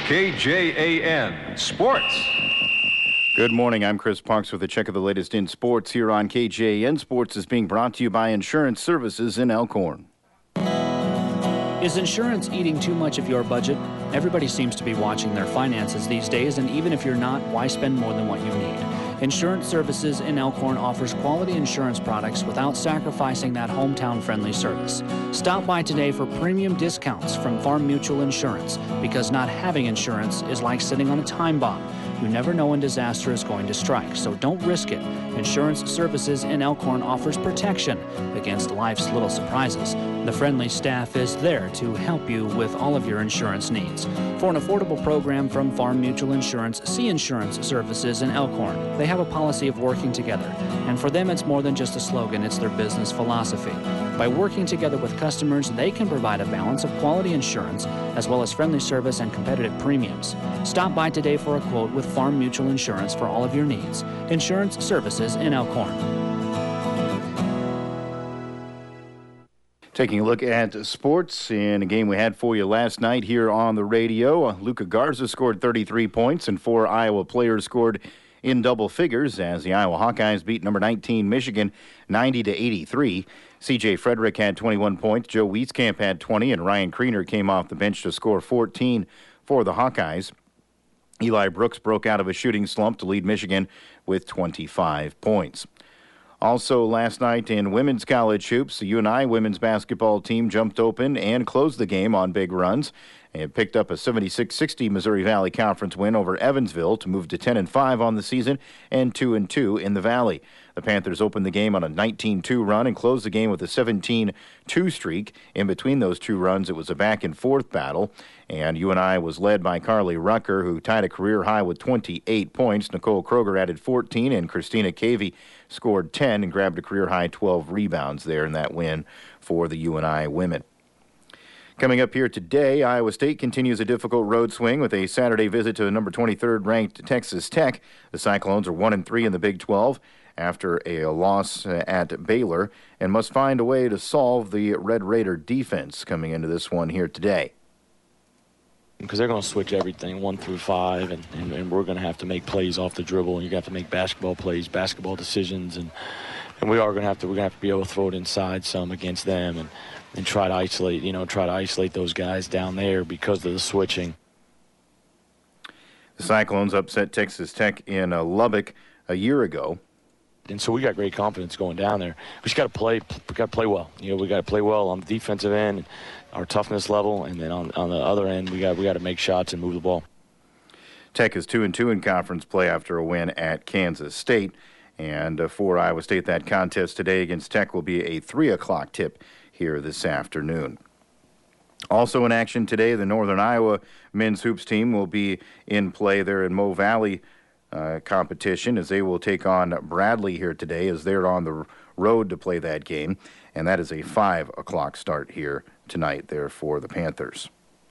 KJAN Sports. Good morning. I'm Chris Parks with a check of the latest in sports here on KJAN. Sports is being brought to you by Insurance Services in Elkhorn. Is insurance eating too much of your budget? Everybody seems to be watching their finances these days, and even if you're not, why spend more than what you need? Insurance Services in Elkhorn offers quality insurance products without sacrificing that hometown-friendly service. Stop by today for premium discounts from Farm Mutual Insurance, because not having insurance is like sitting on a time bomb. You never know when disaster is going to strike, so don't risk it. Insurance Services in Elkhorn offers protection against life's little surprises. The friendly staff is there to help you with all of your insurance needs. For an affordable program from Farm Mutual Insurance, see Insurance Services in Elkhorn. They have a policy of working together, and for them it's more than just a slogan, it's their business philosophy. By working together with customers, they can provide a balance of quality insurance as well as friendly service and competitive premiums. Stop by today for a quote with Farm Mutual Insurance for all of your needs. Insurance Services in Elkhorn. Taking a look at sports in a game we had for you last night here on the radio. Luca Garza scored 33 points and 4 Iowa players scored in double figures as the Iowa Hawkeyes beat number 19 Michigan 90-83. C.J. Frederick had 21 points, Joe Wieskamp had 20, and Ryan Kriener came off the bench to score 14 for the Hawkeyes. Eli Brooks broke out of a shooting slump to lead Michigan with 25 points. Also last night in women's college hoops, the UNI women's basketball team jumped open and closed the game on big runs. It picked up a 76-60 Missouri Valley Conference win over Evansville to move to 10-5 on the season and 2-2 in the Valley. The Panthers opened the game on a 19-2 run and closed the game with a 17-2 streak. In between those two runs, it was a back-and-forth battle, and UNI was led by Carly Rucker, who tied a career high with 28 points. Nicole Kroger added 14, and Christina Cavey scored 10 and grabbed a career-high 12 rebounds there in that win for the UNI women. Coming up here today, Iowa State continues a difficult road swing with a Saturday visit to number 23rd ranked Texas Tech. The Cyclones are 1-3 in the Big 12 after a loss at Baylor and must find a way to solve the Red Raider defense coming into this one here today. Because they're going to switch everything 1 through 5, and we're going to have to make plays off the dribble, and you're going to have to make basketball plays, basketball decisions, and we're going to have to be able to throw it inside some against them and try to isolate those guys down there because of the switching. The Cyclones upset Texas Tech in Lubbock a year ago. And so we got great confidence going down there. We just got to play well. We got to play well on the defensive end, our toughness level, and then on the other end, we got to make shots and move the ball. Tech is 2-2 in conference play after a win at Kansas State. And for Iowa State, that contest today against Tech will be a 3 o'clock tip here this afternoon. Also in action today, the Northern Iowa men's hoops team will be in play there in Mo Valley competition as they will take on Bradley here today as they're on the road to play that game. And that is a 5 o'clock start here tonight there for the Panthers.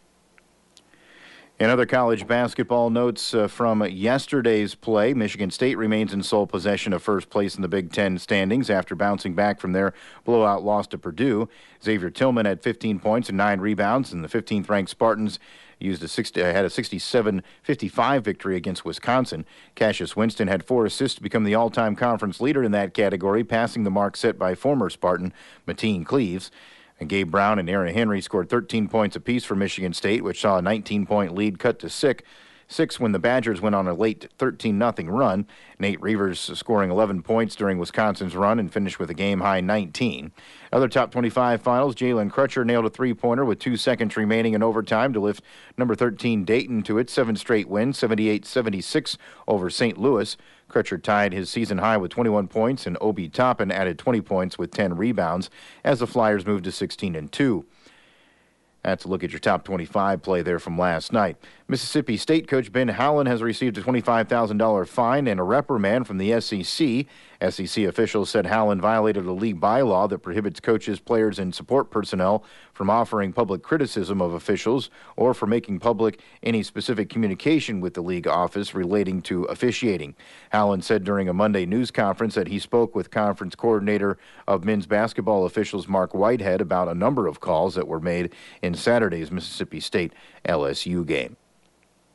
In other college basketball notes from yesterday's play, Michigan State remains in sole possession of first place in the Big Ten standings after bouncing back from their blowout loss to Purdue. Xavier Tillman had 15 points and 9 rebounds, and the 15th-ranked Spartans had a 67-55 victory against Wisconsin. Cassius Winston had 4 assists to become the all-time conference leader in that category, passing the mark set by former Spartan Mateen Cleaves. And Gabe Brown and Aaron Henry scored 13 points apiece for Michigan State, which saw a 19-point lead cut to 6 when the Badgers went on a late 13-0 run. Nate Reavers scoring 11 points during Wisconsin's run and finished with a game-high 19. Other top 25 finals, Jalen Crutcher nailed a three-pointer with 2 seconds remaining in overtime to lift number 13 Dayton to its 7th-straight win, 78-76 over St. Louis. Crutcher tied his season high with 21 points, and Obi Toppin added 20 points with 10 rebounds as the Flyers moved to 16-2. That's a look at your top 25 play there from last night. Mississippi State coach Ben Howland has received a $25,000 fine and a reprimand from the SEC. SEC officials said Howland violated a league bylaw that prohibits coaches, players, and support personnel from offering public criticism of officials or for making public any specific communication with the league office relating to officiating. Howland said during a Monday news conference that he spoke with conference coordinator of men's basketball officials Mark Whitehead about a number of calls that were made in Saturday's Mississippi State LSU game.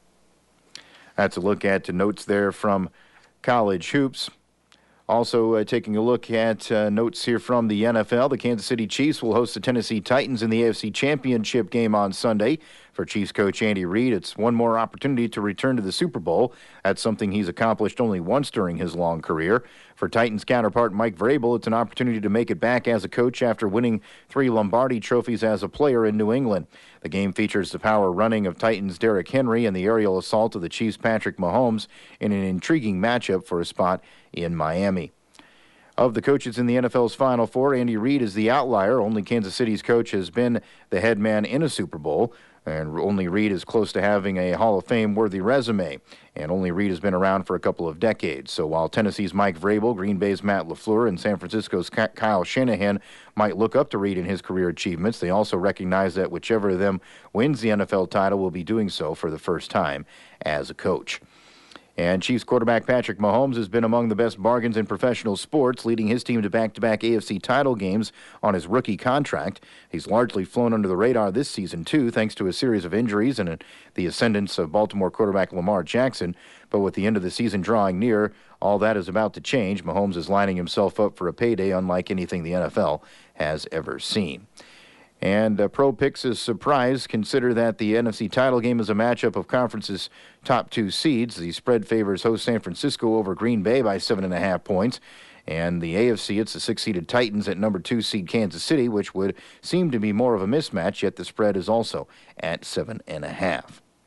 That's a look at notes there from college hoops. Also taking a look at notes here from the NFL. The Kansas City Chiefs will host the Tennessee Titans in the AFC Championship game on Sunday. For Chiefs coach Andy Reid, it's one more opportunity to return to the Super Bowl. That's something he's accomplished only once during his long career. For Titans counterpart Mike Vrabel, it's an opportunity to make it back as a coach after winning 3 Lombardi trophies as a player in New England. The game features the power running of Titans' Derrick Henry and the aerial assault of the Chiefs' Patrick Mahomes in an intriguing matchup for a spot in Miami. Of the coaches in the NFL's Final Four, Andy Reid is the outlier. Only Kansas City's coach has been the head man in a Super Bowl, and only Reid is close to having a Hall of Fame-worthy resume, and only Reid has been around for a couple of decades. So while Tennessee's Mike Vrabel, Green Bay's Matt LaFleur, and San Francisco's Kyle Shanahan might look up to Reid in his career achievements, they also recognize that whichever of them wins the NFL title will be doing so for the first time as a coach. And Chiefs quarterback Patrick Mahomes has been among the best bargains in professional sports, leading his team to back-to-back AFC title games on his rookie contract. He's largely flown under the radar this season, too, thanks to a series of injuries and the ascendance of Baltimore quarterback Lamar Jackson. But with the end of the season drawing near, all that is about to change. Mahomes is lining himself up for a payday unlike anything the NFL has ever seen. And Pro Picks' surprise consider that the NFC title game is a matchup of conference's top 2 seeds. The spread favors host San Francisco over Green Bay by 7.5 points. And the AFC, it's the 6-seeded Titans at number 2 seed Kansas City, which would seem to be more of a mismatch, yet the spread is also at 7.5.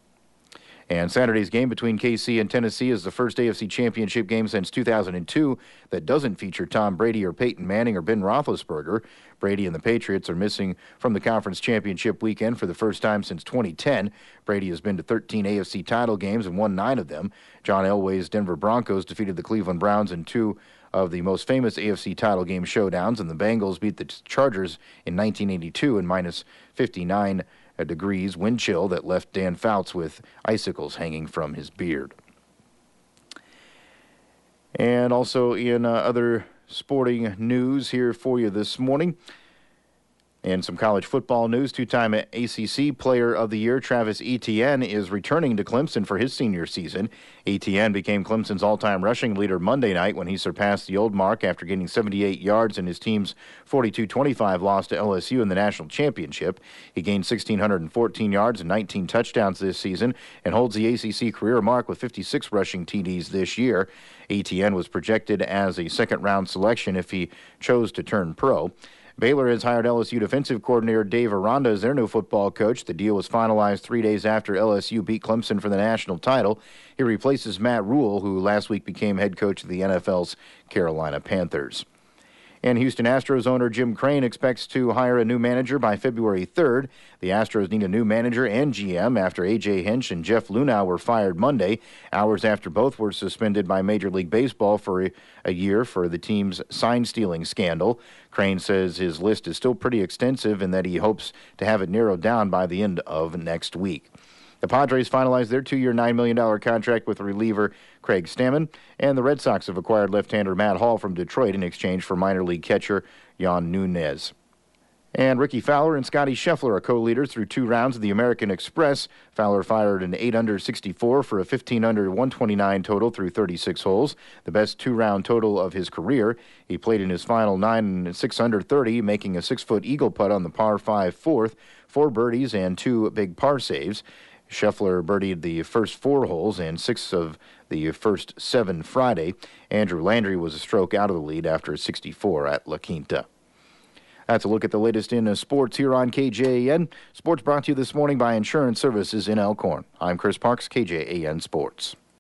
And Saturday's game between KC and Tennessee is the first AFC Championship game since 2002 that doesn't feature Tom Brady or Peyton Manning or Ben Roethlisberger. Brady and the Patriots are missing from the conference championship weekend for the first time since 2010. Brady has been to 13 AFC title games and won 9 of them. John Elway's Denver Broncos defeated the Cleveland Browns in 2 of the most famous AFC title game showdowns, and the Bengals beat the Chargers in 1982 in minus 59 degrees wind chill that left Dan Fouts with icicles hanging from his beard. And also in other sporting news here for you this morning, and some college football news, 2-time ACC Player of the Year Travis Etienne is returning to Clemson for his senior season. Etienne became Clemson's all-time rushing leader Monday night when he surpassed the old mark after gaining 78 yards in his team's 42-25 loss to LSU in the national championship. He gained 1,614 yards and 19 touchdowns this season and holds the ACC career mark with 56 rushing TDs this year. Etienne was projected as a second-round selection if he chose to turn pro. Baylor has hired LSU defensive coordinator Dave Aranda as their new football coach. The deal was finalized 3 days after LSU beat Clemson for the national title. He replaces Matt Rule, who last week became head coach of the NFL's Carolina Panthers. And Houston Astros owner Jim Crane expects to hire a new manager by February 3rd. The Astros need a new manager and GM after A.J. Hinch and Jeff Luhnow were fired Monday, hours after both were suspended by Major League Baseball for a year for the team's sign-stealing scandal. Crane says his list is still pretty extensive and that he hopes to have it narrowed down by the end of next week. The Padres finalized their 2-year, $9 million contract with reliever Craig Stammen, and the Red Sox have acquired left-hander Matt Hall from Detroit in exchange for minor league catcher Jan Nunez. And Ricky Fowler and Scotty Scheffler are co-leaders through 2 rounds of the American Express. Fowler fired an 8-under 64 for a 15-under 129 total through 36 holes, the best 2-round total of his career. He played in his final 9 6-under 30, making a 6-foot eagle putt on the par 5 fourth, 4 birdies and 2 big par saves. Scheffler birdied the first 4 holes and 6 of the first 7 Friday. Andrew Landry was a stroke out of the lead after a 64 at La Quinta. That's a look at the latest in sports here on KJAN. Sports brought to you this morning by Insurance Services in Elkhorn. I'm Chris Parks, KJAN Sports.